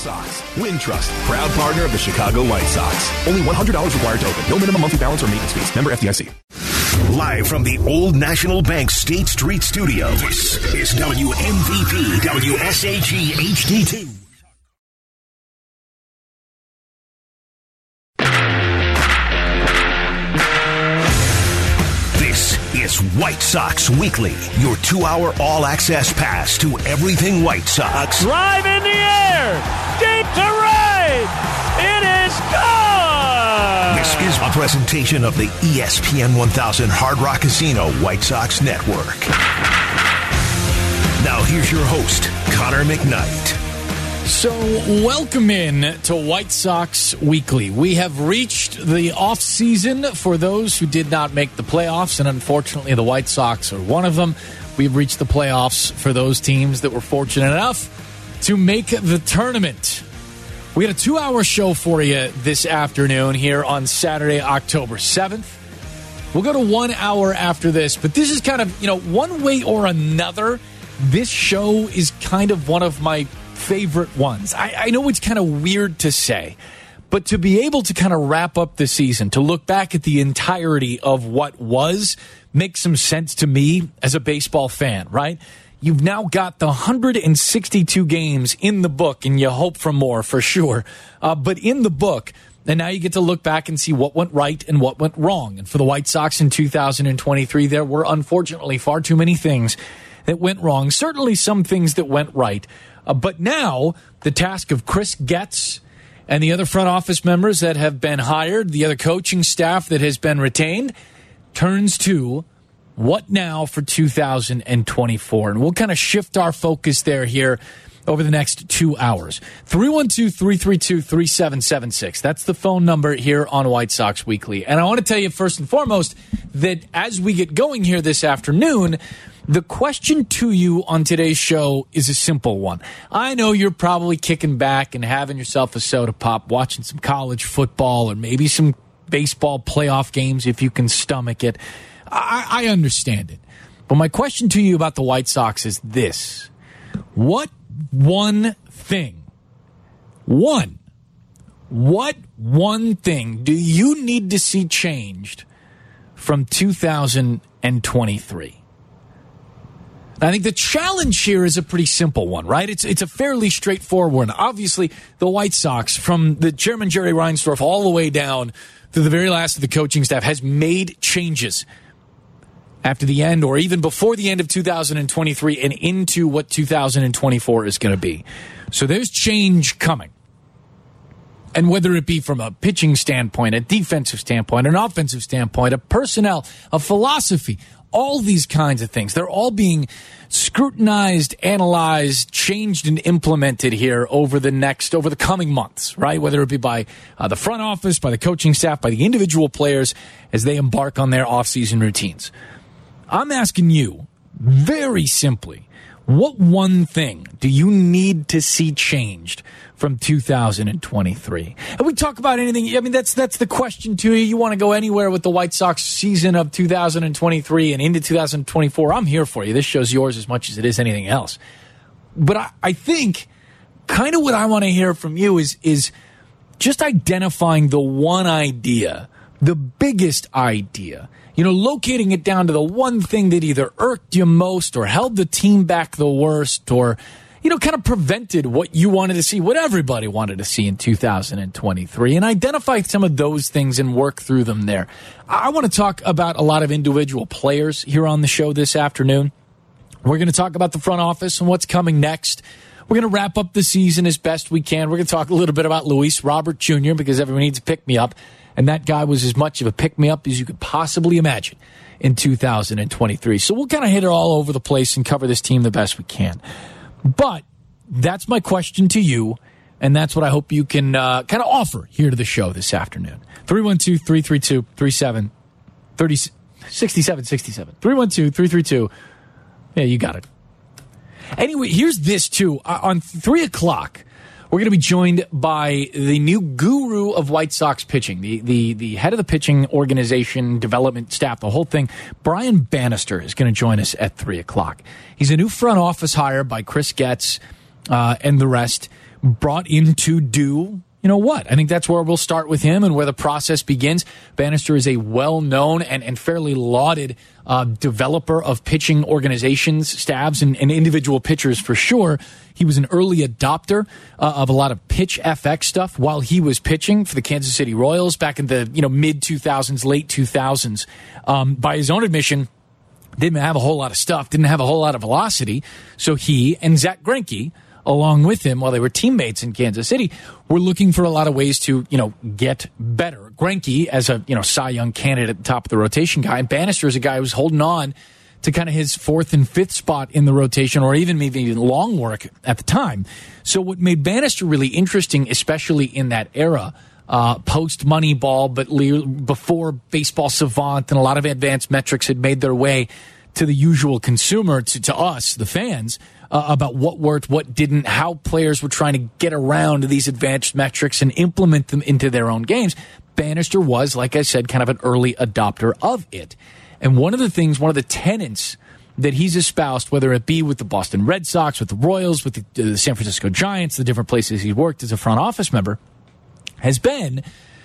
Sox. Wintrust, proud partner of the Chicago White Sox. Only $100 required to open. No minimum monthly balance or maintenance fees. Member FDIC. Live from the Old National Bank State Street Studio, this is WMVP WSAG HD2. This is White Sox Weekly, your 2-hour all-access pass to everything White Sox. Drive in the air, deep to right, it is gone! This is a presentation of the ESPN 1000 Hard Rock Casino White Sox Network. Now here's your host, Connor McKnight. So, welcome in to White Sox Weekly. We have reached the off-season for those who did not make the playoffs, and unfortunately the White Sox are one of them. We've reached the playoffs for those teams that were fortunate enough to make the tournament. We got a 2-hour show for you this afternoon here on Saturday, October 7th. We'll go to 1 hour after this, but this is kind of, one way or another, this show is kind of one of my favorite ones. I know it's kind of weird to say, but to be able to kind of wrap up the season, to look back at the entirety of what was, makes some sense to me as a baseball fan, right? You've now got the 162 games in the book, and you hope for more, for sure. But in the book, and now you get to look back and see what went right and what went wrong. And for the White Sox in 2023, there were unfortunately far too many things that went wrong. Certainly some things that went right. But now, the task of Chris Getz and the other front office members that have been hired, the other coaching staff that has been retained, turns to what now for 2024. And we'll kind of shift our focus here over the next 2 hours. 312-332-3776. That's the phone number here on White Sox Weekly. And I want to tell you first and foremost that as we get going here this afternoon, the question to you on today's show is a simple one. I know you're probably kicking back and having yourself a soda pop, watching some college football or maybe some baseball playoff games if you can stomach it. I understand it. But my question to you about the White Sox is this. What one thing do you need to see changed from 2023? I think the challenge here is a pretty simple one, right? It's a fairly straightforward one. Obviously, the White Sox, from the chairman Jerry Reinsdorf all the way down to the very last of the coaching staff, has made changes after the end or even before the end of 2023 and into what 2024 is going to be. So there's change coming. And whether it be from a pitching standpoint, a defensive standpoint, an offensive standpoint, a personnel, a philosophy, all these kinds of things, they're all being scrutinized, analyzed, changed, and implemented here over the coming months, right? Whether it be by the front office, by the coaching staff, by the individual players as they embark on their offseason routines. I'm asking you, very simply, what one thing do you need to see changed from 2023? And we talk about anything. I mean, that's the question to you. You want to go anywhere with the White Sox season of 2023 and into 2024. I'm here for you. This show's yours as much as it is anything else. But I think kind of what I want to hear from you is just identifying the one idea, the biggest idea. Locating it down to the one thing that either irked you most or held the team back the worst or, kind of prevented what you wanted to see, what everybody wanted to see in 2023, and identify some of those things and work through them there. I want to talk about a lot of individual players here on the show this afternoon. We're going to talk about the front office and what's coming next. We're going to wrap up the season as best we can. We're going to talk a little bit about Luis Robert Jr. because everyone needs a pick-me-up. And that guy was as much of a pick-me-up as you could possibly imagine in 2023. So we'll kind of hit it all over the place and cover this team the best we can. But that's my question to you, and that's what I hope you can kind of offer here to the show this afternoon. 312-332-3767. 312-332. Yeah, you got it. Anyway, here's this, too. On 3 o'clock, we're going to be joined by the new guru of White Sox pitching, the head of the pitching organization, development staff, the whole thing. Brian Bannister is going to join us at 3 o'clock. He's a new front office hire by Chris Getz and the rest. brought in to do, you know what? I think that's where we'll start with him and where the process begins. Bannister is a well-known and fairly lauded developer of pitching organizations, staffs, and individual pitchers for sure. He was an early adopter of a lot of pitch FX stuff while he was pitching for the Kansas City Royals back in the mid-2000s, late 2000s. By his own admission, didn't have a whole lot of stuff, didn't have a whole lot of velocity. So he and Zach Greinke, along with him while they were teammates in Kansas City, were looking for a lot of ways to, get better. Greinke as a, Cy Young candidate at the top of the rotation guy, and Bannister is a guy who's holding on to kind of his fourth and fifth spot in the rotation, or even maybe long work at the time. So what made Bannister really interesting, especially in that era, post Moneyball, but before Baseball Savant and a lot of advanced metrics had made their way to the usual consumer, to us, the fans, about what worked, what didn't, how players were trying to get around these advanced metrics and implement them into their own games. Bannister was, like I said, kind of an early adopter of it. And one of the tenets that he's espoused, whether it be with the Boston Red Sox, with the Royals, with the San Francisco Giants, the different places he's worked as a front office member, has been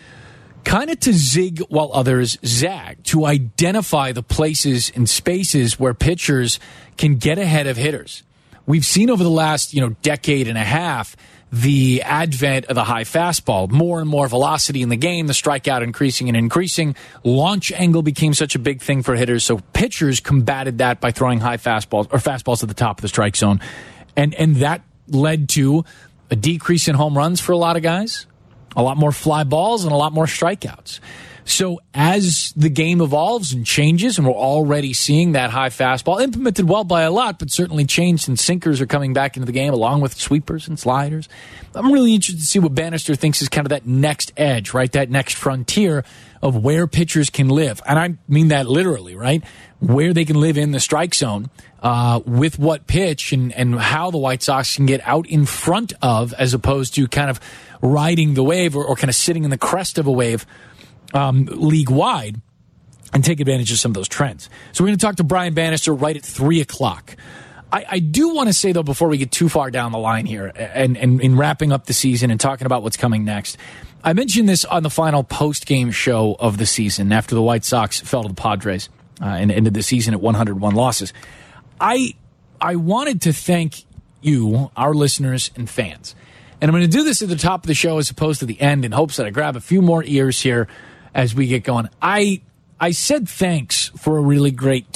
kind of to zig while others zag, to identify the places and spaces where pitchers can get ahead of hitters. We've seen over the last, decade and a half, the advent of the high fastball, more and more velocity in the game, the strikeout increasing and increasing. Launch angle became such a big thing for hitters, so pitchers combated that by throwing high fastballs or fastballs at the top of the strike zone. And that led to a decrease in home runs for a lot of guys, a lot more fly balls, and a lot more strikeouts. So as the game evolves and changes, and we're already seeing that high fastball, implemented well by a lot, but certainly changed, and sinkers are coming back into the game along with sweepers and sliders. I'm really interested to see what Bannister thinks is kind of that next edge, right? That next frontier of where pitchers can live. And I mean that literally, right? Where they can live in the strike zone with what pitch and how the White Sox can get out in front of, as opposed to kind of riding the wave or kind of sitting in the crest of a wave league-wide, and take advantage of some of those trends. So we're going to talk to Brian Bannister right at 3 o'clock. I do want to say, though, before we get too far down the line here, and in wrapping up the season and talking about what's coming next, I mentioned this on the final post-game show of the season after the White Sox fell to the Padres and ended the season at 101 losses. I wanted to thank you, our listeners and fans. And I'm going to do this at the top of the show as opposed to the end in hopes that I grab a few more ears here as we get going. I said thanks for a really great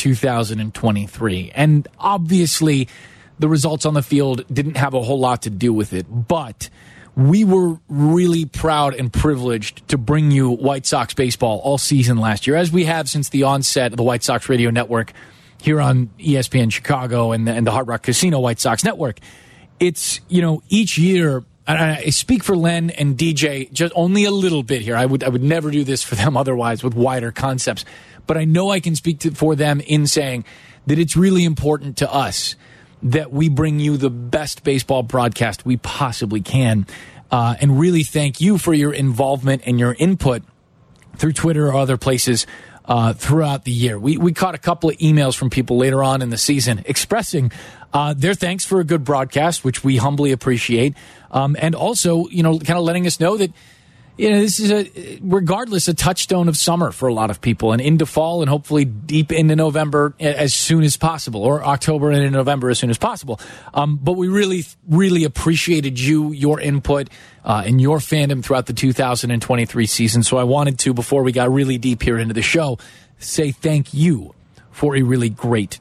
2023. And obviously, the results on the field didn't have a whole lot to do with it. But we were really proud and privileged to bring you White Sox baseball all season last year, as we have since the onset of the White Sox radio network here on ESPN Chicago and the Hard Rock Casino White Sox network. It's, each year, I speak for Len and DJ just only a little bit here. I would never do this for them otherwise with wider concepts. But I know I can speak for them in saying that it's really important to us that we bring you the best baseball broadcast we possibly can. And really thank you for your involvement and your input through Twitter or other places throughout the year. We caught a couple of emails from people later on in the season expressing their thanks for a good broadcast, which we humbly appreciate. And also, kind of letting us know that, this is regardless, a touchstone of summer for a lot of people, and into fall and hopefully deep into November as soon as possible, or October and into November as soon as possible. But we really, really appreciated your input, and your fandom throughout the 2023 season. So I wanted to, before we got really deep here into the show, say thank you for a really great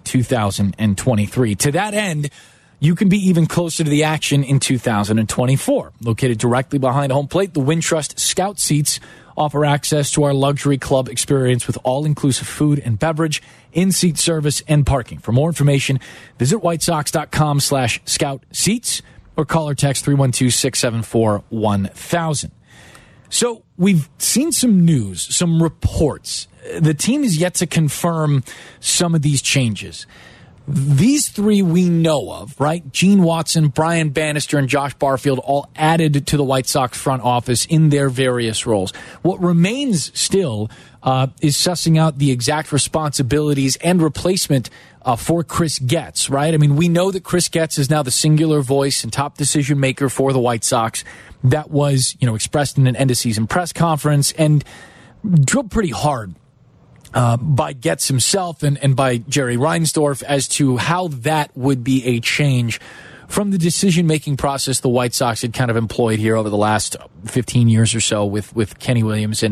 2023. To that end, you can be even closer to the action in 2024. Located directly behind home plate, the Wintrust Scout Seats offer access to our luxury club experience with all-inclusive food and beverage, in-seat service, and parking. For more information, visit whitesox.com/scout seats or call or text 312-674-1000. So we've seen some news, some reports. The team is yet to confirm some of these changes. These three we know of, right? Gene Watson, Brian Bannister, and Josh Barfield all added to the White Sox front office in their various roles. What remains still is sussing out the exact responsibilities and replacement for Chris Getz, right? I mean, we know that Chris Getz is now the singular voice and top decision maker for the White Sox. That was, expressed in an end-of-season press conference and drilled pretty hard by Getz himself and by Jerry Reinsdorf as to how that would be a change from the decision-making process the White Sox had kind of employed here over the last 15 years or so with Kenny Williams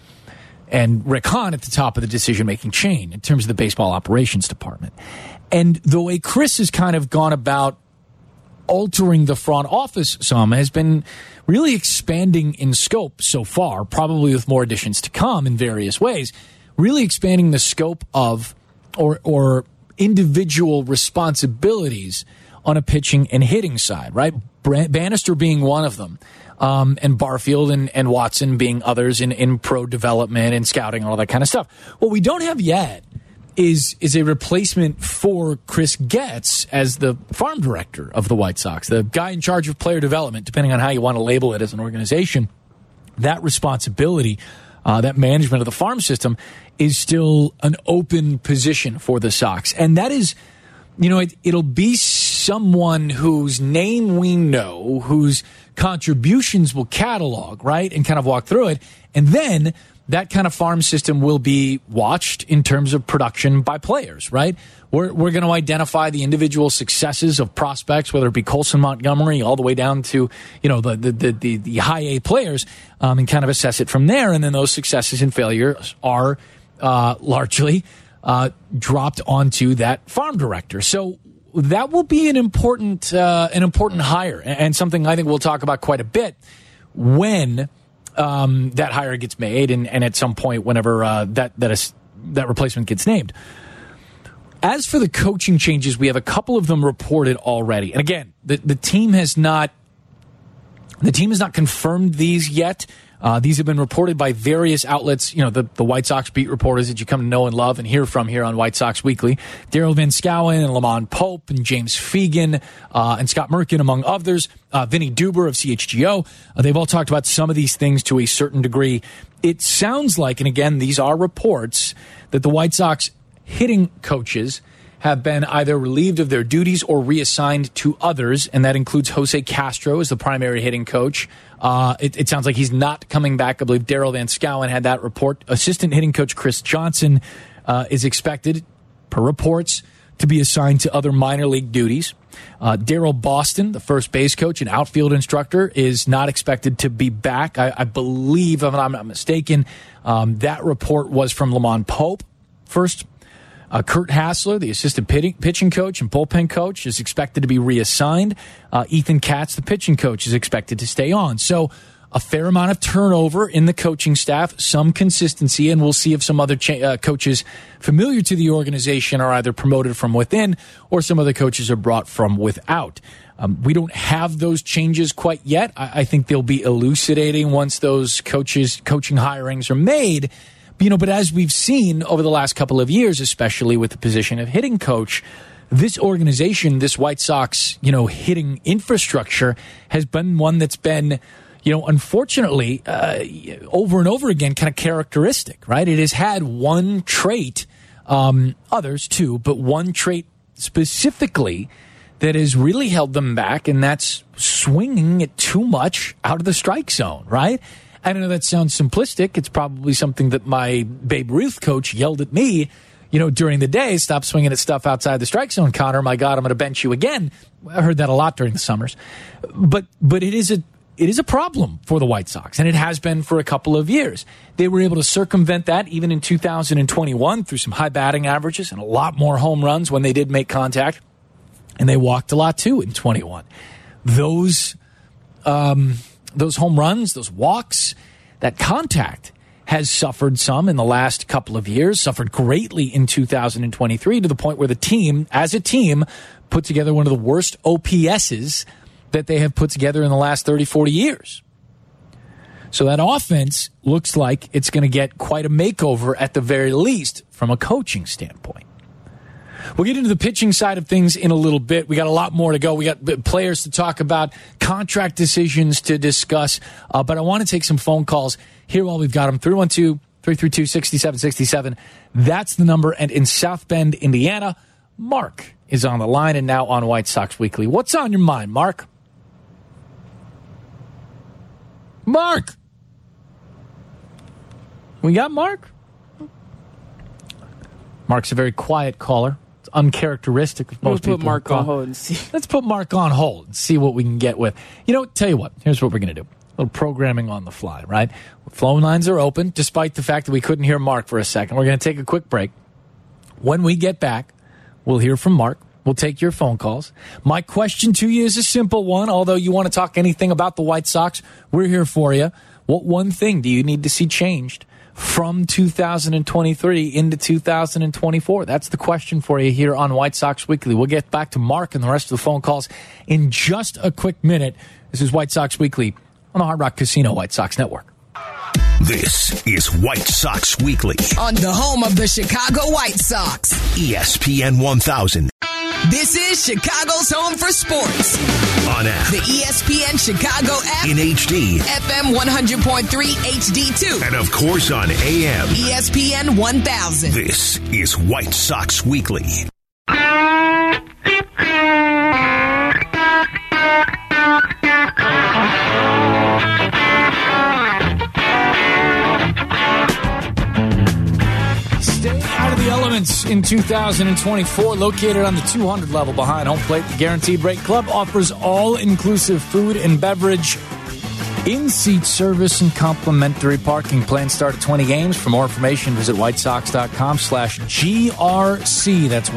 and Rick Hahn at the top of the decision-making chain in terms of the baseball operations department. And the way Chris has kind of gone about altering the front office some has been really expanding in scope so far, probably with more additions to come in various ways, really expanding the scope of or individual responsibilities on a pitching and hitting side, right? Bannister being one of them, and Barfield and Watson being others in pro development and scouting and all that kind of stuff. What we don't have yet is a replacement for Chris Getz as the farm director of the White Sox, the guy in charge of player development, depending on how you want to label it as an organization. That responsibility, that management of the farm system is still an open position for the Sox. And that is, it'll be someone whose name we know, whose contributions will catalog, right, and kind of walk through it. And then that kind of farm system will be watched in terms of production by players, right? We're going to identify the individual successes of prospects, whether it be Colson Montgomery all the way down to, the high A players, and kind of assess it from there. And then those successes and failures are largely dropped onto that farm director. So that will be an important hire, and something I think we'll talk about quite a bit when that hire gets made, and at some point whenever that replacement gets named. As for the coaching changes, we have a couple of them reported already. And again, the team has not confirmed these yet. These have been reported by various outlets, the White Sox beat reporters that you come to know and love and hear from here on White Sox Weekly. Daryl Van Schouwen and Lamont Pope and James Fegan and Scott Merkin, among others. Vinny Duber of CHGO. They've all talked about some of these things to a certain degree. It sounds like, and again, these are reports, that the White Sox hitting coaches have been either relieved of their duties or reassigned to others, and that includes Jose Castro as the primary hitting coach. It sounds like he's not coming back. I believe Daryl Van Schouwen had that report. Assistant hitting coach Chris Johnson is expected, per reports, to be assigned to other minor league duties. Daryl Boston, the first base coach and outfield instructor, is not expected to be back. I believe, if I'm not mistaken, that report was from Lamont Pope first. Kurt Hassler, the assistant pitching coach and bullpen coach, is expected to be reassigned. Ethan Katz, the pitching coach, is expected to stay on. So a fair amount of turnover in the coaching staff, some consistency, and we'll see if some other coaches familiar to the organization are either promoted from within or some other coaches are brought from without. We don't have those changes quite yet. I think they'll be elucidating once those coaching hirings are made. But as we've seen over the last couple of years, especially with the position of hitting coach, this organization, this White Sox, hitting infrastructure has been one that's been, unfortunately, over and over again, kind of characteristic, right? It has had one trait, others too, but one trait specifically that has really held them back, and that's swinging it too much out of the strike zone, right? I know that sounds simplistic. It's probably something that my Babe Ruth coach yelled at me, during the day. Stop swinging at stuff outside the strike zone, Connor. My God, I'm going to bench you again. I heard that a lot during the summers. But it is a problem for the White Sox, and it has been for a couple of years. They were able to circumvent that even in 2021 through some high batting averages and a lot more home runs when they did make contact. And they walked a lot, too, in 21. Those home runs, those walks, that contact has suffered some in the last couple of years, suffered greatly in 2023 to the point where the team, as a team, put together one of the worst OPSs that they have put together in the last 30, 40 years. So that offense looks like it's going to get quite a makeover at the very least from a coaching standpoint. We'll get into the pitching side of things in a little bit. We got a lot more to go. We got players to talk about, contract decisions to discuss. But I want to take some phone calls here while we've got them. 312-332-6767. That's the number. And in South Bend, Indiana, Mark is on the line and now on White Sox Weekly. What's on your mind, Mark? Mark! We got Mark? Mark's a very quiet caller. It's uncharacteristic of most people. Put Mark on hold and see. Let's put Mark on hold and see what we can get with. Tell you what. Here's what we're going to do. A little programming on the fly, right? Phone lines are open, despite the fact that we couldn't hear Mark for a second. We're going to take a quick break. When we get back, we'll hear from Mark. We'll take your phone calls. My question to you is a simple one. Although you want to talk anything about the White Sox, we're here for you. What one thing do you need to see changed from 2023 into 2024? That's the question for you here on White Sox Weekly. We'll get back to Mark and the rest of the phone calls in just a quick minute. This is White Sox Weekly on the Hard Rock Casino White Sox Network. This is White Sox Weekly on the home of the Chicago White Sox, ESPN 1000. This is Chicago's home for sports. On app. The ESPN Chicago app. In HD. FM 100.3 HD2. And of course on AM. ESPN 1000. This is White Sox Weekly. Stay out of the elements in 2024. Located on the 200 level behind home plate, the Guaranteed Rate Club offers all-inclusive food and beverage, in-seat service, and complimentary parking. Plans start at 20 games. For more information, visit whitesox.com/GRC. That's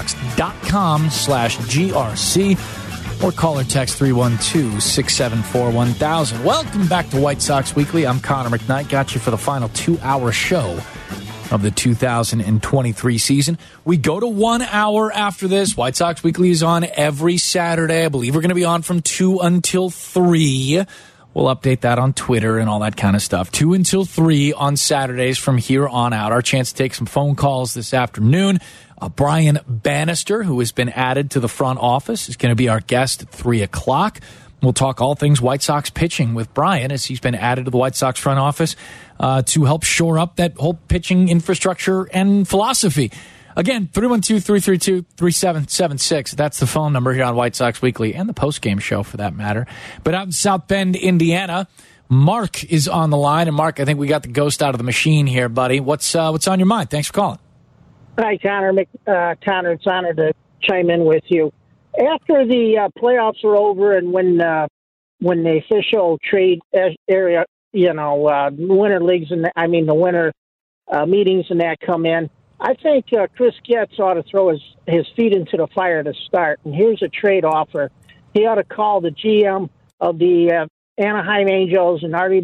whitesox.com/GRC. Or call or text 312-674-1000. Welcome back to White Sox Weekly. I'm Connor McKnight. Got you for the final 2-hour show of the 2023 season. We go to 1 hour after this. White Sox Weekly is on every Saturday. I believe we're going to be on from 2 until 3. We'll update that on Twitter and all that kind of stuff. 2 until 3 on Saturdays from here on out. Our chance to take some phone calls this afternoon. Brian Bannister, who has been added to the front office, is going to be our guest at 3 o'clock. We'll talk all things White Sox pitching with Brian as he's been added to the White Sox front office to help shore up that whole pitching infrastructure and philosophy. Again, 312-332-3776. That's the phone number here on White Sox Weekly and the postgame show for that matter. But out in South Bend, Indiana, Mark is on the line. And Mark, I think we got the ghost out of the machine here, buddy. What's on your mind? Thanks for calling. Hi, Connor. Connor, it's an honor to chime in with you. After the playoffs are over and when the official trade area, the winter leagues and the winter meetings and that come in, I think Chris Getz ought to throw his feet into the fire to start. And here's a trade offer. He ought to call the GM of the Anaheim Angels and Artie,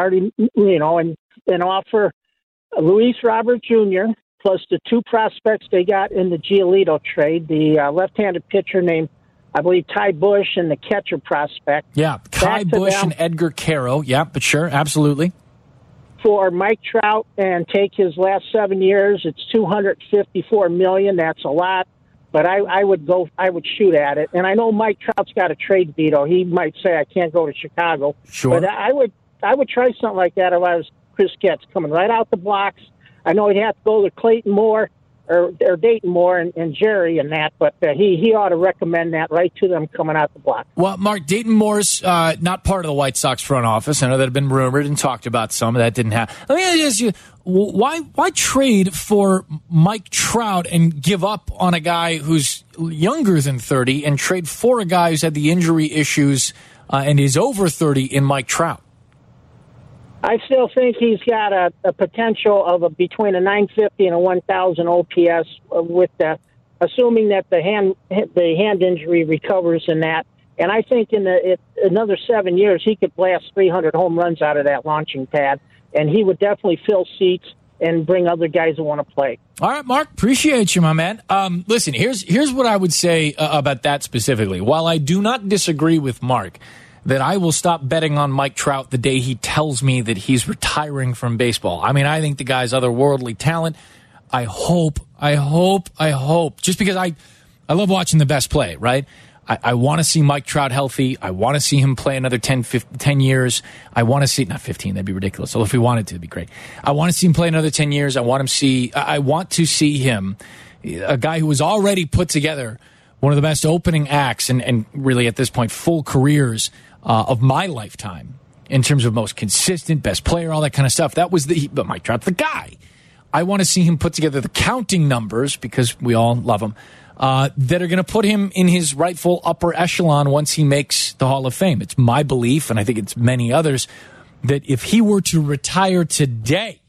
and offer Luis Robert Jr. plus the 2 prospects they got in the Giolito trade, the left-handed pitcher named, I believe, Ty Bush, and the catcher prospect. Yeah, Ty Bush and Edgar Caro. Yeah, but sure, absolutely. For Mike Trout and take his last 7 years, it's $254 million. That's a lot, but I would shoot at it. And I know Mike Trout's got a trade veto. He might say I can't go to Chicago. Sure. But I would try something like that if I was Chris Getz, coming right out the blocks. I know he'd have to go to Clayton Moore or Dayton Moore and Jerry and that, but he ought to recommend that right to them coming out the block. Well, Mark, Dayton Moore's not part of the White Sox front office. I know that had been rumored and talked about some. That didn't happen. Let me ask you, why trade for Mike Trout and give up on a guy who's younger than 30 and trade for a guy who's had the injury issues and is over 30 in Mike Trout? I still think he's got a potential of between a 950 and a 1,000 OPS with assuming that the hand injury recovers in that. And I think in another 7 years, he could blast 300 home runs out of that launching pad, and he would definitely fill seats and bring other guys that want to play. All right, Mark, appreciate you, my man. Listen, here's what I would say about that specifically. While I do not disagree with Mark that I will stop betting on Mike Trout the day he tells me that he's retiring from baseball. I mean, I think the guy's otherworldly talent. I hope, just because I love watching the best play, right? I want to see Mike Trout healthy. I want to see him play another 10 years. I want to see, not 15, that'd be ridiculous. So if we wanted to, it'd be great. I want to see him play another 10 years. I want to see him, a guy who was already put together one of the best opening acts and really at this point full careers of my lifetime in terms of most consistent, best player, all that kind of stuff. That was but Mike Trout's the guy. I want to see him put together the counting numbers, because we all love him, that are going to put him in his rightful upper echelon once he makes the Hall of Fame. It's my belief, and I think it's many others, that if he were to retire today,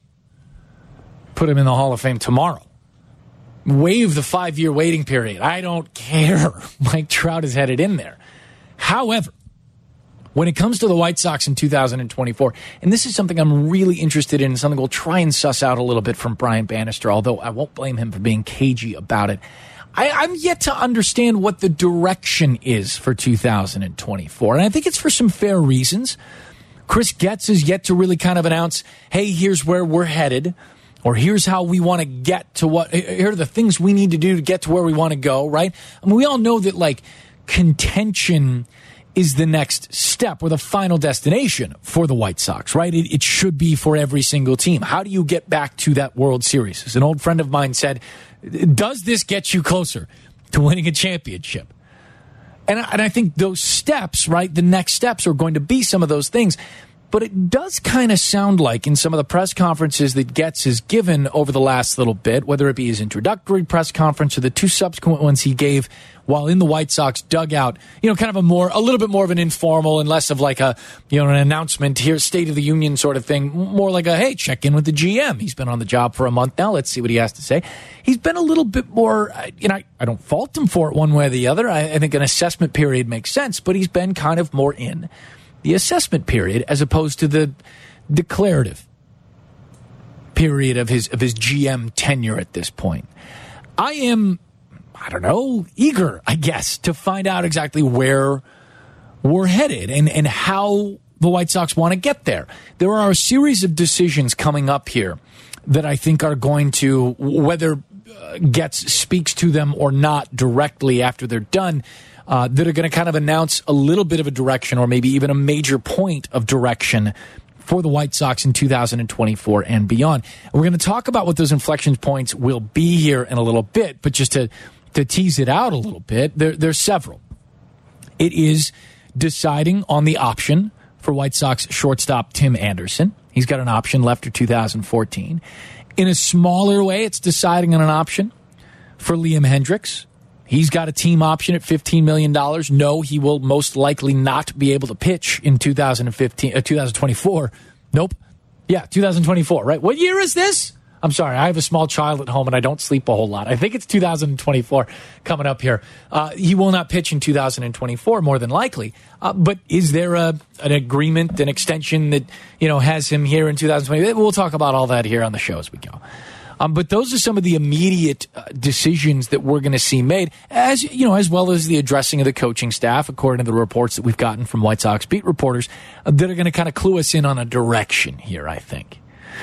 put him in the Hall of Fame tomorrow, waive the 5-year waiting period, I don't care. Mike Trout is headed in there. However, when it comes to the White Sox in 2024, and this is something I'm really interested in, something we'll try and suss out a little bit from Brian Bannister, although I won't blame him for being cagey about it. I'm yet to understand what the direction is for 2024, and I think it's for some fair reasons. Chris Getz is yet to really kind of announce, hey, here's where we're headed, or here's how we want to get to here are the things we need to do to get to where we want to go, right? I mean, we all know that, like, contention is the next step or the final destination for the White Sox, right? It should be for every single team. How do you get back to that World Series? As an old friend of mine said, does this get you closer to winning a championship? And I think those steps, right, the next steps are going to be some of those things. But it does kind of sound like in some of the press conferences that Getz has given over the last little bit, whether it be his introductory press conference or the 2 subsequent ones he gave while in the White Sox dugout, kind of a little bit more of an informal and less of like a, an announcement here, State of the Union sort of thing, more like a, hey, check in with the GM. He's been on the job for a month now. Let's see what he has to say. He's been a little bit more, I don't fault him for it one way or the other. I think an assessment period makes sense, but he's been kind of more in the assessment period as opposed to the declarative period of his GM tenure at this point. I am, eager, I guess, to find out exactly where we're headed and how the White Sox want to get there. There are a series of decisions coming up here that I think are going to, whether Getz speaks to them or not directly after they're done, that are going to kind of announce a little bit of a direction or maybe even a major point of direction for the White Sox in 2024 and beyond. And we're going to talk about what those inflection points will be here in a little bit, but just to tease it out a little bit, there's several. It is deciding on the option for White Sox shortstop Tim Anderson. He's got an option left through 2014. In a smaller way, it's deciding on an option for Liam Hendriks. He's got a team option at $15 million. No, he will most likely not be able to pitch in 2024. Nope. Yeah, 2024, right? What year is this? I'm sorry, I have a small child at home and I don't sleep a whole lot. I think it's 2024 coming up here. He will not pitch in 2024, more than likely. But is there an agreement, an extension that has him here in 2020? We'll talk about all that here on the show as we go. But those are some of the immediate decisions that we're going to see made, as well as the addressing of the coaching staff, according to the reports that we've gotten from White Sox beat reporters, that are going to kind of clue us in on a direction here, I think.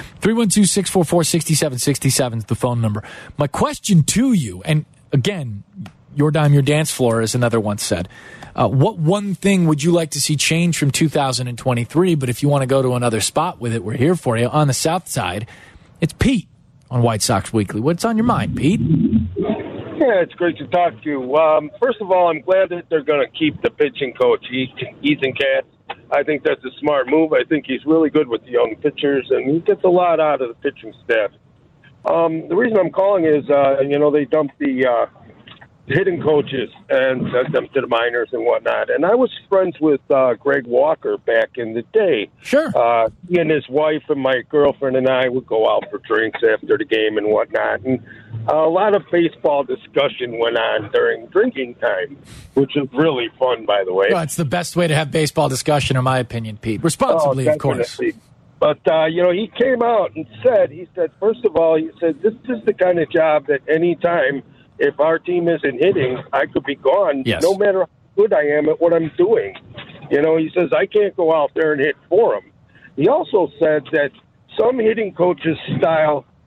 312-644-6767 is the phone number. My question to you, and again, your dime, your dance floor, as another once said, what one thing would you like to see change from 2023? But if you want to go to another spot with it, we're here for you. On the South Side, it's Pete on White Sox Weekly. What's on your mind, Pete? Yeah, it's great to talk to you. First of all, I'm glad that they're going to keep the pitching coach, Ethan Katz. I think that's a smart move. I think he's really good with the young pitchers, and he gets a lot out of the pitching staff. The reason I'm calling is, they dumped the hitting coaches and sent them to the minors and whatnot. And I was friends with Greg Walker back in the day. Sure. He and his wife and my girlfriend and I would go out for drinks after the game and whatnot. And a lot of baseball discussion went on during drinking time, which is really fun, by the way. Well, it's the best way to have baseball discussion, in my opinion, Pete. Responsibly, of course. But, he came out and said, first of all, he said, this is the kind of job that any time, if our team isn't hitting, I could be gone, no matter how good I am at what I'm doing. He says, I can't go out there and hit for them. He also said that some hitting coaches' style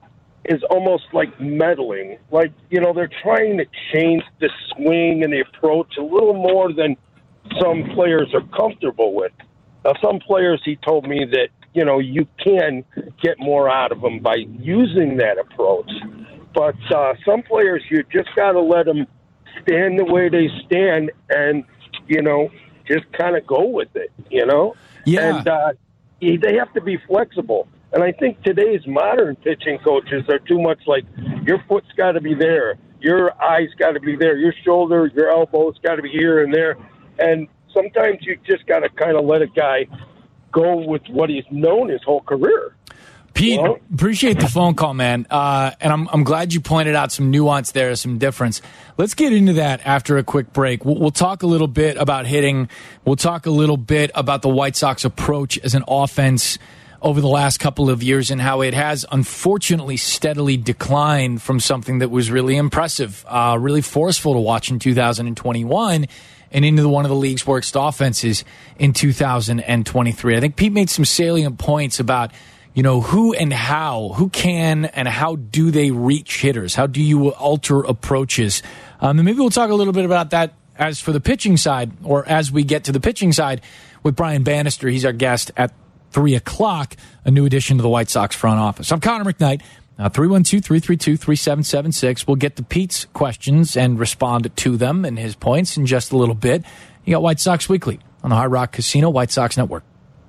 is almost like meddling. Like, they're trying to change the swing and the approach a little more than some players are comfortable with. Now, some players, he told me that, you can get more out of them by using that approach. But some players, you just got to let them stand the way they stand and, just kind of go with it, Yeah. And they have to be flexible. And I think today's modern pitching coaches are too much like your foot's got to be there, your eye's got to be there, your shoulder, your elbow's got to be here and there. And sometimes you just got to kind of let a guy go with what he's known his whole career. Pete, appreciate the phone call, man. And I'm glad you pointed out some nuance there, some difference. Let's get into that after a quick break. We'll talk a little bit about hitting. We'll talk a little bit about the White Sox approach as an offense over the last couple of years and how it has unfortunately steadily declined from something that was really impressive, really forceful to watch in 2021 and into one of the league's worst offenses in 2023. I think Pete made some salient points about who can and how do they reach hitters? How do you alter approaches? And maybe we'll talk a little bit about that as for the pitching side, or as we get to the pitching side with Brian Bannister. He's our guest at 3 o'clock, a new addition to the White Sox front office. I'm Connor McKnight, 312-332-3776. We'll get to Pete's questions and respond to them and his points in just a little bit. You got White Sox Weekly on the Hard Rock Casino White Sox Network.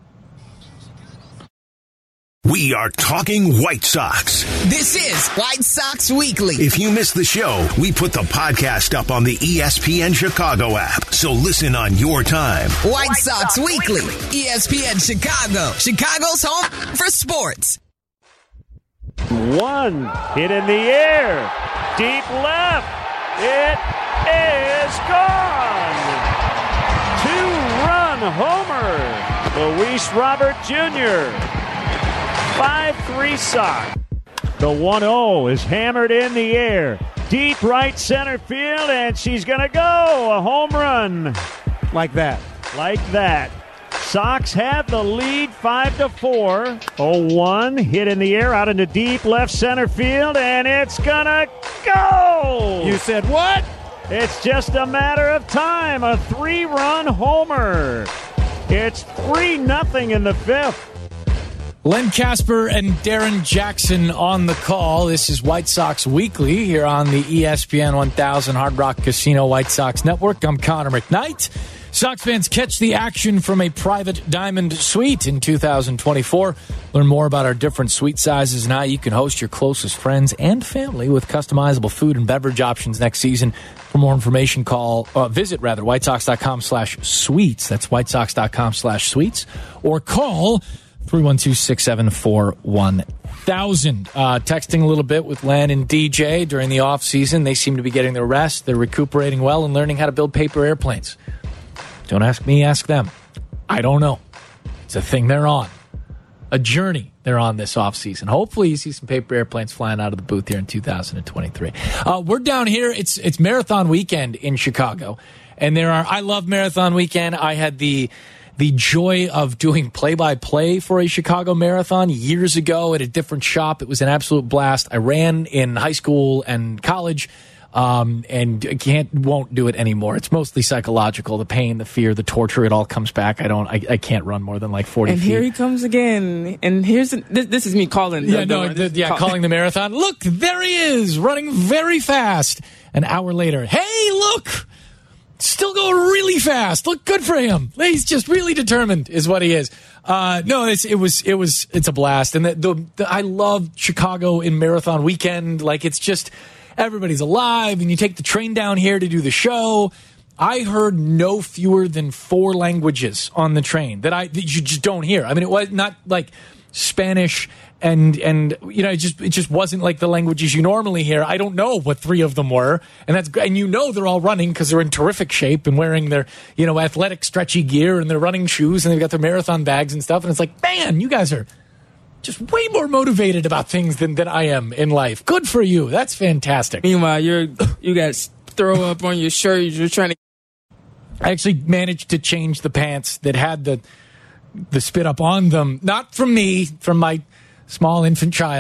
We are talking White Sox. This is White Sox Weekly. If you missed the show, we put the podcast up on the ESPN Chicago app. So listen on your time. White Sox Weekly. ESPN Chicago. Chicago's home for sports. One hit in the air. Deep left. It is gone. 2-run homer. Luis Robert Jr. 5-3 Sox. The 1-0 is hammered in the air. Deep right center field, and she's going to go. A home run. Like that. Sox have the lead 5-4. 0-1 hit in the air out into deep left center field, and it's going to go. You said what? It's just a matter of time. A 3-run homer. It's 3-0 in the fifth. Len Casper and Darren Jackson on the call. This is White Sox Weekly here on the ESPN 1000 Hard Rock Casino White Sox Network. I'm Connor McKnight. Sox fans catch the action from a private diamond suite in 2024. Learn more about our different suite sizes and how you can host your closest friends and family with customizable food and beverage options next season. For more information, visit whitesox.com/suites. That's whitesox.com/suites, or call 312-674-1000. Texting a little bit with Len and DJ during the offseason. They seem to be getting their rest. They're recuperating well and learning how to build paper airplanes. Don't ask me, ask them. I don't know. It's a thing they're on. A journey they're on this offseason. Hopefully you see some paper airplanes flying out of the booth here in 2023. We're down here. It's marathon weekend in Chicago. And I love marathon weekend. I had the joy of doing play-by-play for a Chicago Marathon years ago at a different shop. It was an absolute blast. I ran in high school and college, and won't do it anymore. It's mostly psychological. The pain, the fear, the torture, it all comes back. I can't run more than like 40 feet. And here he comes again. And this is me calling. Calling the marathon. Look, there he is, running very fast. An hour later, hey, look! Still going really fast. Look, good for him. He's just really determined, is what he is. It's a blast, and I love Chicago in marathon weekend. Like, it's just everybody's alive, and you take the train down here to do the show. I heard no fewer than 4 languages on the train that you just don't hear. I mean, it was not like Spanish and it just wasn't like the languages you normally hear. I don't know what 3 of them were, and they're all running because they're in terrific shape and wearing their athletic stretchy gear and their running shoes, and they've got their marathon bags and stuff. And it's like, man, you guys are just way more motivated about things than I am in life. Good for you. That's fantastic. Meanwhile, you guys throw up on your shirt. You're trying to. I actually managed to change the pants that had the spit up on them. Not from me, from my small infant child.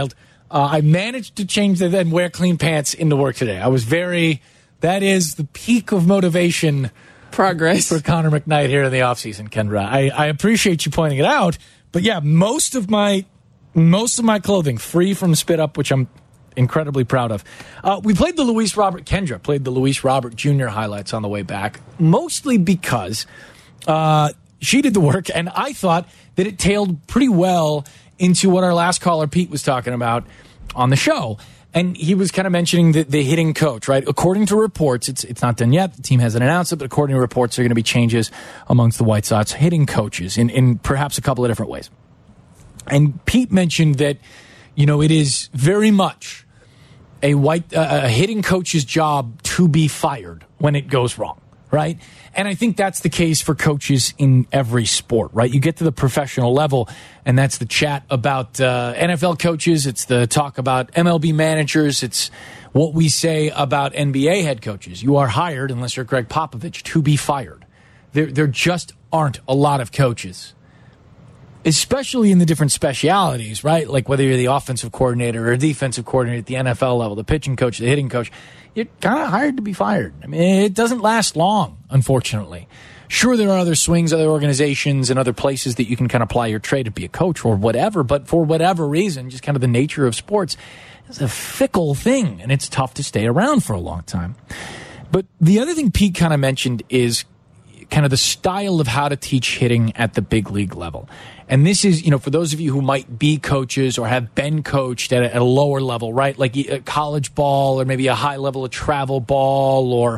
I managed to change that and wear clean pants into work today. That is the peak of motivation. Progress. For Connor McKnight here in the offseason, Kendra. I appreciate you pointing it out. But yeah, most of my clothing free from Spit Up, which I'm incredibly proud of. We played the Luis Robert Jr. highlights on the way back, mostly because she did the work, and I thought that it tailed pretty well into what our last caller, Pete, was talking about on the show. And he was kind of mentioning the hitting coach, right? According to reports, it's not done yet. The team hasn't announced it, but according to reports, there are going to be changes amongst the White Sox hitting coaches in perhaps a couple of different ways. And Pete mentioned that, it is very much a hitting coach's job to be fired when it goes wrong, right? And I think that's the case for coaches in every sport, right? You get to the professional level, and that's the chat about NFL coaches. It's the talk about MLB managers. It's what we say about NBA head coaches. You are hired, unless you're Greg Popovich, to be fired. There just aren't a lot of coaches, especially in the different specialities, right? Like whether you're the offensive coordinator or defensive coordinator at the NFL level, the pitching coach, the hitting coach, you're kind of hired to be fired. I mean, it doesn't last long, unfortunately. Sure, there are other swings, other organizations, and other places that you can kind of apply your trade to be a coach or whatever, but for whatever reason, just kind of the nature of sports, it's a fickle thing, and it's tough to stay around for a long time. But the other thing Pete kind of mentioned is kind of the style of how to teach hitting at the big league level. And this is, for those of you who might be coaches or have been coached at a lower level, right? Like a college ball or maybe a high level of travel ball or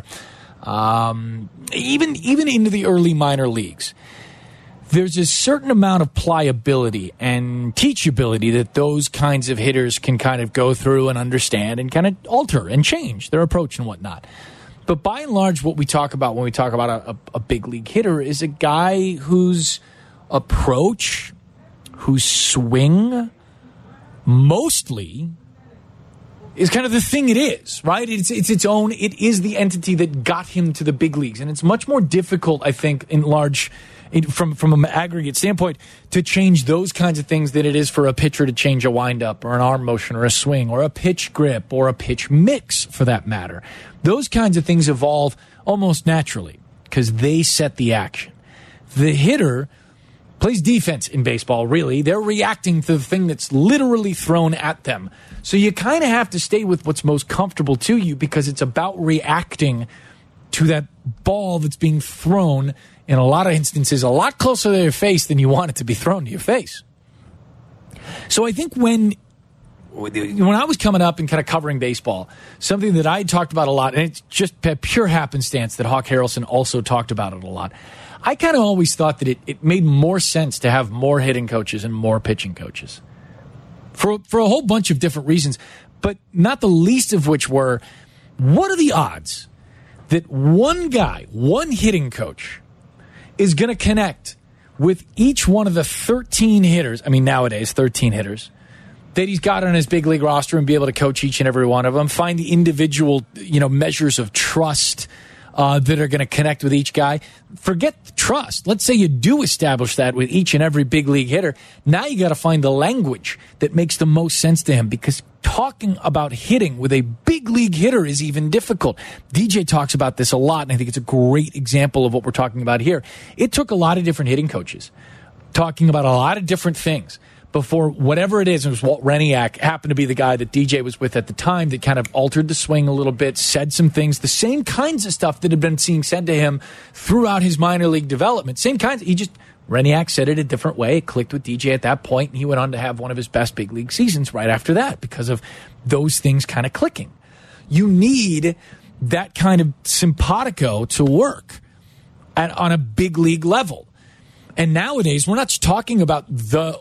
even into the early minor leagues. There's a certain amount of pliability and teachability that those kinds of hitters can kind of go through and understand and kind of alter and change their approach and whatnot. But by and large, what we talk about when we talk about a big league hitter is a guy whose approach, whose swing, mostly is kind of the thing it is, right? It's its own. It is the entity that got him to the big leagues, and it's much more difficult, I think, from an aggregate standpoint, to change those kinds of things than it is for a pitcher to change a windup or an arm motion or a swing or a pitch grip or a pitch mix, for that matter. Those kinds of things evolve almost naturally because they set the action. The hitter plays defense in baseball, really. They're reacting to the thing that's literally thrown at them. So you kind of have to stay with what's most comfortable to you because it's about reacting to that ball that's being thrown, in a lot of instances, a lot closer to your face than you want it to be thrown to your face. So I think when I was coming up and kind of covering baseball, something that I talked about a lot, and it's just pure happenstance that Hawk Harrelson also talked about it a lot, I kind of always thought that it made more sense to have more hitting coaches and more pitching coaches for a whole bunch of different reasons, but not the least of which were, what are the odds that one guy, one hitting coach, is going to connect with each one of the 13 hitters, nowadays 13 hitters, that he's got on his big league roster and be able to coach each and every one of them, find the individual, measures of trust that are going to connect with each guy. Forget the trust. Let's say you do establish that with each and every big league hitter. Now you got to find the language that makes the most sense to him, because talking about hitting with a big league hitter is even difficult. DJ talks about this a lot, and I think it's a great example of what we're talking about here. It took a lot of different hitting coaches talking about a lot of different things before whatever it is. It was Walt Reniak, happened to be the guy that DJ was with at the time, that kind of altered the swing a little bit, said some things, the same kinds of stuff that had been seen said to him throughout his minor league development. Same kinds. Reniak said it a different way. It clicked with DJ at that point, and he went on to have one of his best big league seasons right after that because of those things kind of clicking. You need that kind of simpatico to work on a big league level. And nowadays, we're not just talking about the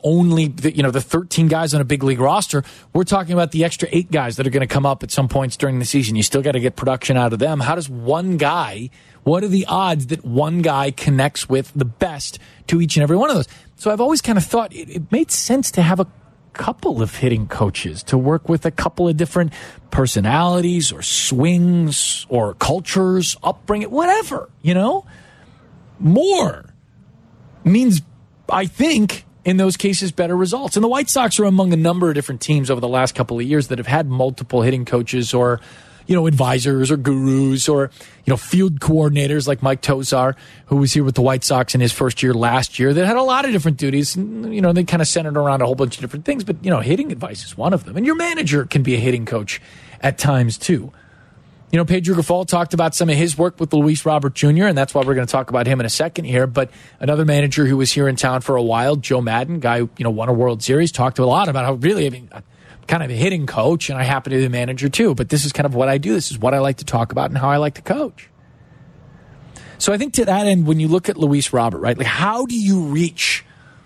13 guys on a big league roster. We're talking about the extra 8 guys that are going to come up at some points during the season. You still got to get production out of them. How does one guy, what are the odds that one guy connects with the best to each and every one of those? So I've always kind of thought it made sense to have a couple of hitting coaches to work with a couple of different personalities or swings or cultures, upbringing, whatever, More means, I think, in those cases, better results. And the White Sox are among a number of different teams over the last couple of years that have had multiple hitting coaches or, advisors or gurus or, field coordinators like Mike Tosar, who was here with the White Sox in his first year last year, that had a lot of different duties. And, they kind of centered around a whole bunch of different things. But, hitting advice is one of them. And your manager can be a hitting coach at times, too. Pedro Grifol talked about some of his work with Luis Robert Jr., and that's why we're going to talk about him in a second here. But another manager who was here in town for a while, Joe Madden, guy who won a World Series, talked a lot about how really, I'm kind of a hitting coach, and I happen to be the manager too. But this is kind of what I do. This is what I like to talk about and how I like to coach. So I think to that end, when you look at Luis Robert, right, like how do you reach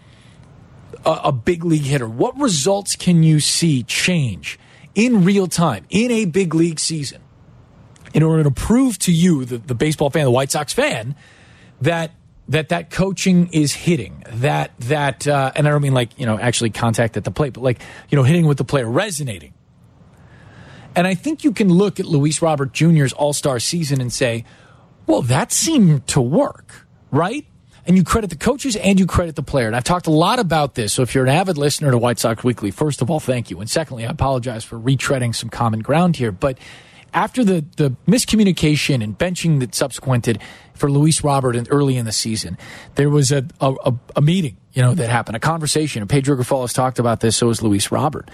a big league hitter? What results can you see change in real time in a big league season, in order to prove to you, the baseball fan, the White Sox fan, that coaching is hitting, that and I don't mean like, actually contact at the plate, but like, hitting with the player, resonating. And I think you can look at Luis Robert Jr.'s all-star season and say, well, that seemed to work, right? And you credit the coaches and you credit the player. And I've talked a lot about this, so if you're an avid listener to White Sox Weekly, first of all, thank you. And secondly, I apologize for retreading some common ground here, but after the miscommunication and benching that subsequented for Luis Robert early in the season, there was a meeting, that happened, a conversation, and Pedro Grifol has talked about this, so has Luis Robert.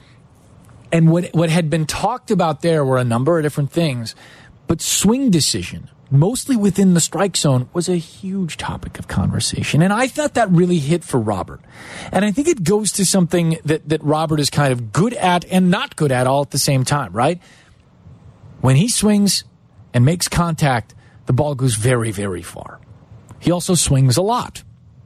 And what had been talked about there were a number of different things, but swing decision, mostly within the strike zone, was a huge topic of conversation. And I thought that really hit for Robert. And I think it goes to something that Robert is kind of good at and not good at all at the same time, right? When he swings and makes contact, the ball goes very, very far. He also swings a lot.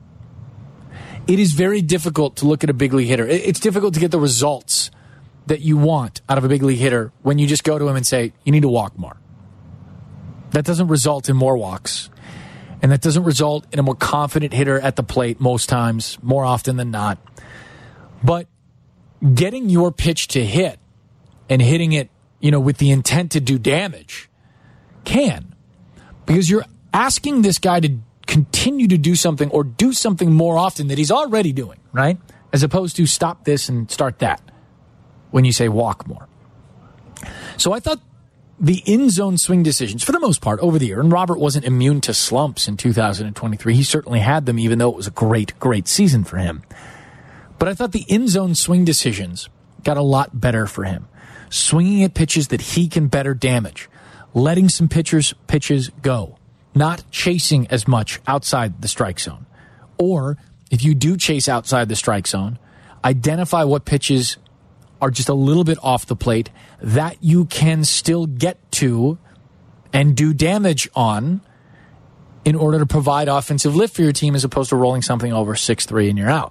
It is very difficult to look at a big league hitter. It's difficult to get the results that you want out of a big league hitter when you just go to him and say, you need to walk more. That doesn't result in more walks. And that doesn't result in a more confident hitter at the plate most times, more often than not. But getting your pitch to hit and hitting it with the intent to do damage can. Because you're asking this guy to continue to do something or do something more often that he's already doing, right? As opposed to stop this and start that when you say walk more. So I thought the in-zone swing decisions, for the most part, over the year, and Robert wasn't immune to slumps in 2023. He certainly had them, even though it was a great, great season for him. But I thought the in-zone swing decisions got a lot better for him. Swinging at pitches that he can better damage, letting some pitches go, not chasing as much outside the strike zone. Or, if you do chase outside the strike zone, identify what pitches are just a little bit off the plate that you can still get to and do damage on in order to provide offensive lift for your team as opposed to rolling something over 6-3 and you're out.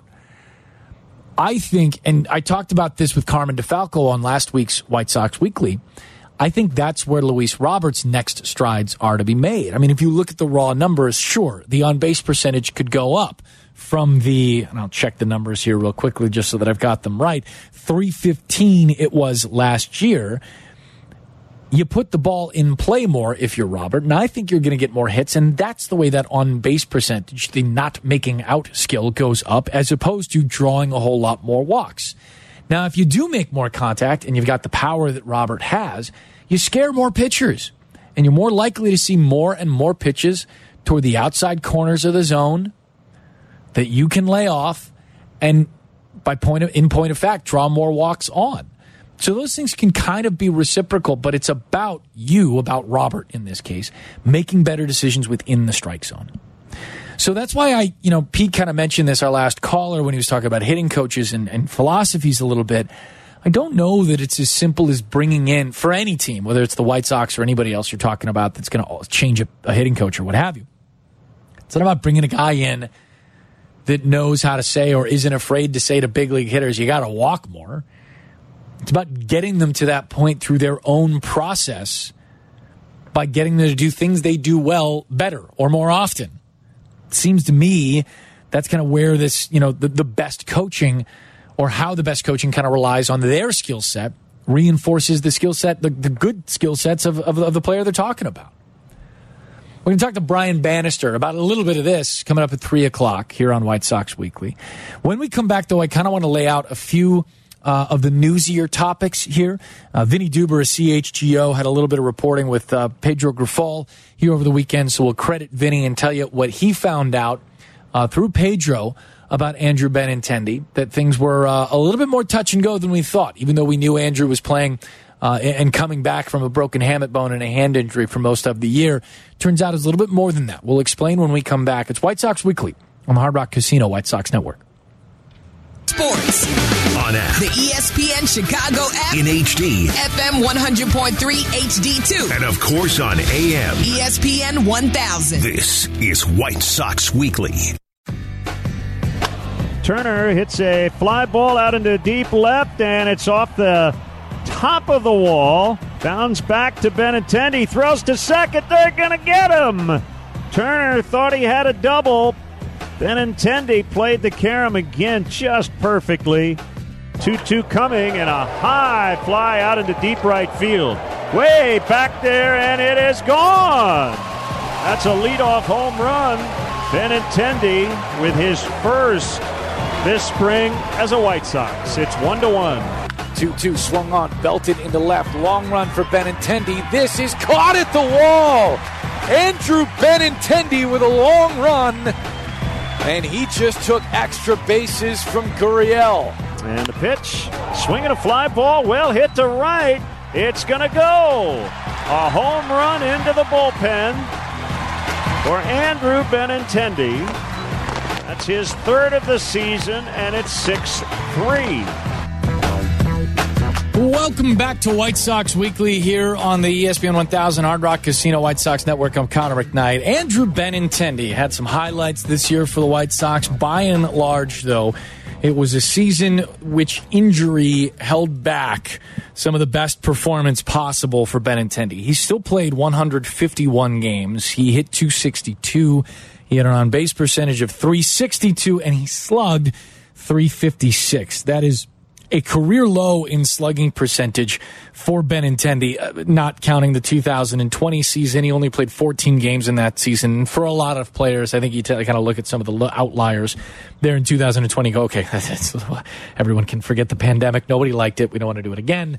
I think, and I talked about this with Carmen DeFalco on last week's White Sox Weekly, I think that's where Luis Robert's next strides are to be made. I mean, if you look at the raw numbers, sure, the on-base percentage could go up from and I'll check the numbers here real quickly just so that I've got them right, 315 it was last year. You put the ball in play more if you're Robert, and I think you're going to get more hits, and that's the way that on-base percentage, the not making out skill, goes up as opposed to drawing a whole lot more walks. Now, if you do make more contact and you've got the power that Robert has, you scare more pitchers, and you're more likely to see more and more pitches toward the outside corners of the zone that you can lay off and, in point of fact, draw more walks on. So those things can kind of be reciprocal, but it's about Robert in this case, making better decisions within the strike zone. So that's why Pete kind of mentioned this, our last caller, when he was talking about hitting coaches and philosophies a little bit. I don't know that it's as simple as bringing in, for any team, whether it's the White Sox or anybody else you're talking about that's going to change a hitting coach or what have you. It's not about bringing a guy in that knows how to say or isn't afraid to say to big league hitters, you got to walk more. It's about getting them to that point through their own process by getting them to do things they do well better or more often. It seems to me that's kind of where this, the best coaching or how the best coaching kind of relies on their skill set, reinforces the skill set, the good skill sets of the player they're talking about. We're going to talk to Brian Bannister about a little bit of this coming up at 3 o'clock here on White Sox Weekly. When we come back, though, I kind of want to lay out a few of the newsier topics here. Vinny Duber of CHGO had a little bit of reporting with Pedro Grifol here over the weekend, so we'll credit Vinny and tell you what he found out through Pedro about Andrew Benintendi, that things were a little bit more touch and go than we thought, even though we knew Andrew was playing and coming back from a broken hamate bone and a hand injury for most of the year. Turns out it's a little bit more than that. We'll explain when we come back. It's White Sox Weekly on the Hard Rock Casino White Sox Network. Sports. On app. The ESPN Chicago app. In HD. FM 100.3 HD2. And of course on AM. ESPN 1000. This is White Sox Weekly. Turner hits a fly ball out into deep left, and it's off the top of the wall. Bounce back to Benintendi. Throws to second. They're going to get him. Turner thought he had a double. Benintendi played the carom again just perfectly. 2-2 coming, and a high fly out into deep right field. Way back there, and it is gone. That's a leadoff home run. Benintendi with his first this spring as a White Sox. It's 1-1. 2-2 swung on, belted into left. Long run for Benintendi. This is caught at the wall. Andrew Benintendi with a long run. And he just took extra bases from Gurriel. And the pitch, swinging a fly ball, well hit to right. It's going to go. A home run into the bullpen for Andrew Benintendi. That's his third of the season, and it's 6-3. Welcome back to White Sox Weekly here on the ESPN 1000 Hard Rock Casino White Sox Network. I'm Connor McKnight. Andrew Benintendi had some highlights this year for the White Sox. By and large, though, it was a season which injury held back some of the best performance possible for Benintendi. He still played 151 games. He hit .262. He had an on-base percentage of .362, and he slugged .356. That is a career low in slugging percentage for Benintendi, not counting the 2020 season. He only played 14 games in that season. And for a lot of players, I think you kind of look at some of the outliers there in 2020 and go, okay, everyone can forget the pandemic. Nobody liked it. We don't want to do it again.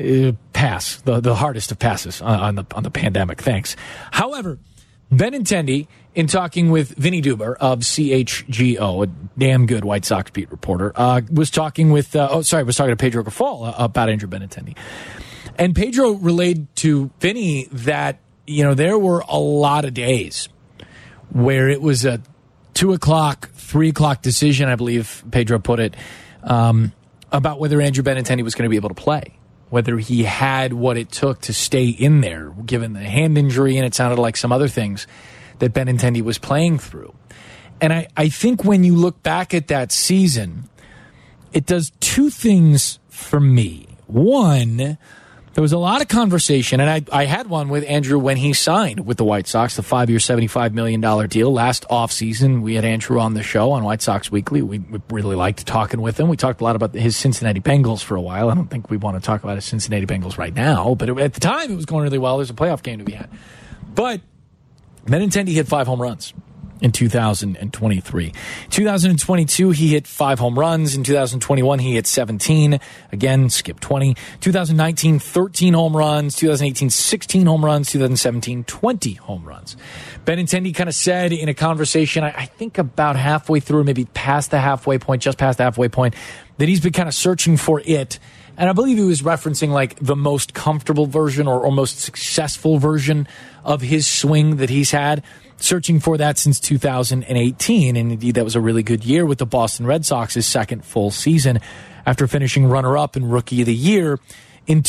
Pass. The hardest of passes on the pandemic. Thanks. However, Benintendi, in talking with Vinny Duber of CHGO, a damn good White Sox beat reporter, was talking to Pedro Grifol about Andrew Benintendi. And Pedro relayed to Vinny that, there were a lot of days where it was a 2 o'clock, 3 o'clock decision, I believe Pedro put it, about whether Andrew Benintendi was going to be able to play, whether he had what it took to stay in there, given the hand injury, and it sounded like some other things that Benintendi was playing through. And I think when you look back at that season, it does two things for me. One, there was a lot of conversation, and I had one with Andrew when he signed with the White Sox, the 5-year, $75 million deal. Last offseason, we had Andrew on the show on White Sox Weekly. We really liked talking with him. We talked a lot about his Cincinnati Bengals for a while. I don't think we want to talk about his Cincinnati Bengals right now, but at the time, it was going really well. There's a playoff game to be had. But Benintendi hit 5 home runs in 2023. 2022, he hit 5 home runs. In 2021, he hit 17. Again, skip 20. 2019, 13 home runs. 2018, 16 home runs. 2017, 20 home runs. Benintendi kind of said in a conversation, I think about halfway through, maybe past the halfway point, just past the halfway point, that he's been kind of searching for it. And I believe he was referencing like the most comfortable version or most successful version of his swing that he's had, searching for that since 2018. And indeed, that was a really good year with the Boston Red Sox, his second full season after finishing runner-up and Rookie of the Year in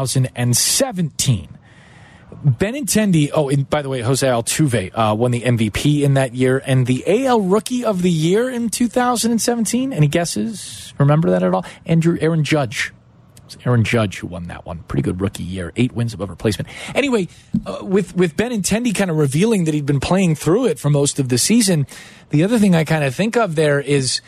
2017. Benintendi, and by the way, Jose Altuve won the MVP in that year and the AL Rookie of the Year in 2017. Any guesses? Remember that at all? Aaron Judge. Aaron Judge who won that one. Pretty good rookie year. 8 wins above replacement. Anyway, with Benintendi kind of revealing that he'd been playing through it for most of the season, the other thing I kind of think of there is,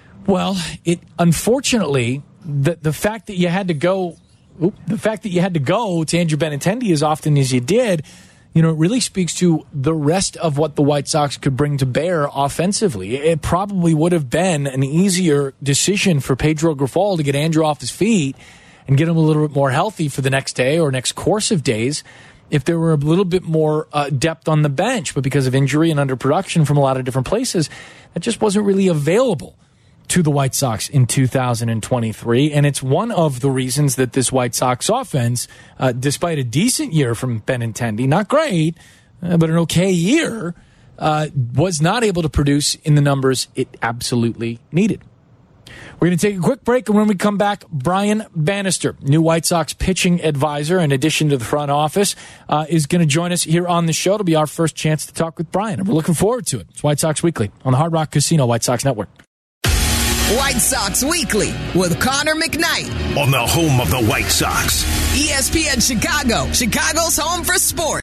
unfortunately, the fact that you had to go to Andrew Benintendi as often as you did, it really speaks to the rest of what the White Sox could bring to bear offensively. It probably would have been an easier decision for Pedro Grifol to get Andrew off his feet and get him a little bit more healthy for the next day or next course of days if there were a little bit more depth on the bench. But because of injury and underproduction from a lot of different places, that just wasn't really available to the White Sox in 2023. And it's one of the reasons that this White Sox offense, despite a decent year from Benintendi, not great, but an okay year, was not able to produce in the numbers it absolutely needed. We're going to take a quick break, and when we come back, Brian Bannister, new White Sox pitching advisor, in addition to the front office, is going to join us here on the show. It'll be our first chance to talk with Brian, and we're looking forward to it. It's White Sox Weekly on the Hard Rock Casino White Sox Network. White Sox Weekly with Connor McKnight on the home of the White Sox. ESPN Chicago, Chicago's home for sports.